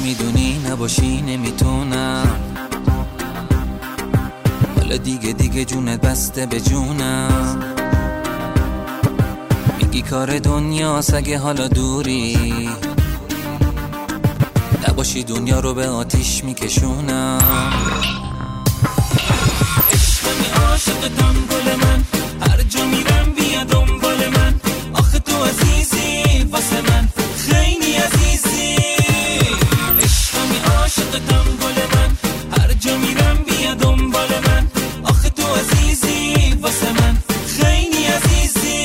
میدونی نباشی نمیتونم، حالا دیگه جونت بسته به جونم. میگی کار دنیاست اگه حالا دوری، نباشی دنیا رو به آتیش میکشونم. عشقمی عاشقتم گل من، هر جا میرم بیا دنبال من. آخه تو عزیزی واسه من، خیلی عزیزی. عشقمی عاشقتم گل من، هر جا میرم بیا دنبال من. آخه تو عزیزی واسه من، خیلی عزیزی.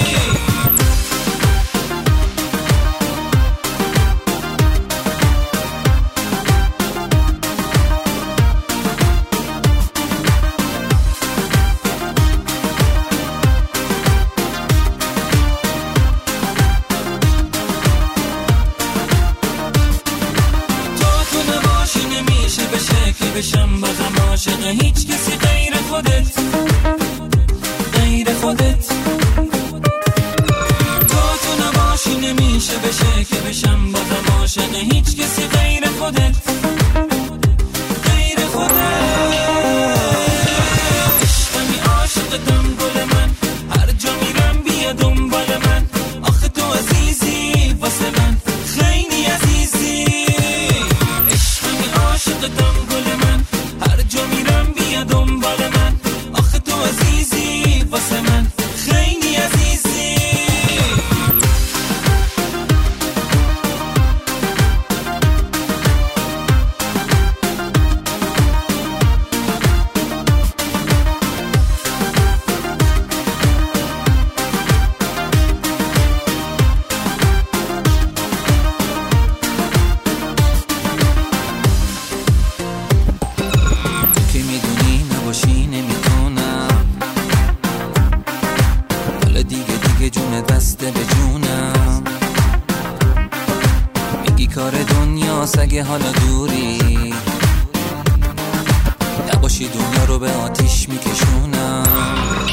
بشم بغم عاشق هیچ کسی غیر خودت، غیر خودت. تو نباشی نمیشه بشه که بشم بغم عاشق هیچ کسی غیر خودت، غیر خودت. عشقمی عاشقتم گل من، هر جا میرم بیا دنبال من. آخه تو عزیزی واسه من، خیلی عزیزی. عشقمی عاشقتم گل من، هر جا میرم بیا دنبال من. آخه تو عزیزی واسه من، خیلی عزیزی. که میدونی نباشی نمیتونم، حالا دیگه جونت بسته به جونم. میگی کار دنیاست اگه حالا دوری، نباشی دنیا رو به آتیش میکشونم.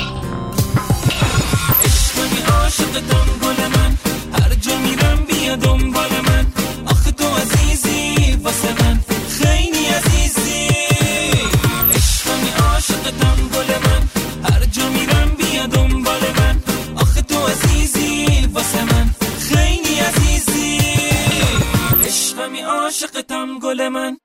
عشقمی عاشقتم گل من، هر جا میرم بیا دنبال من. آخه تو عزیزی واسه من، خیلی عزیزی. عشقمی عاشقتم گل من، هر جا میرم بیا دنبال من. آخه تو عزیزی واسه من، خیلی عزیزی. عشقمی عاشقتم گل من.